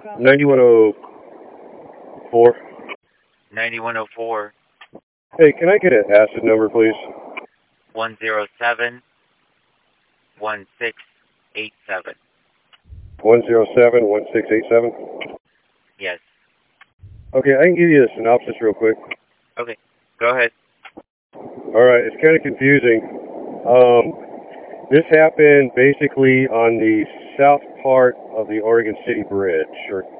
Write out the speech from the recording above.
9104. 9104. Hey, can I get an acid number, please? 107 1687. 107-1687. Yes. Okay, I can give you a synopsis real quick. Okay. Go ahead. All right, it's kind of confusing. This happened basically on the south part of the Oregon City Bridge, or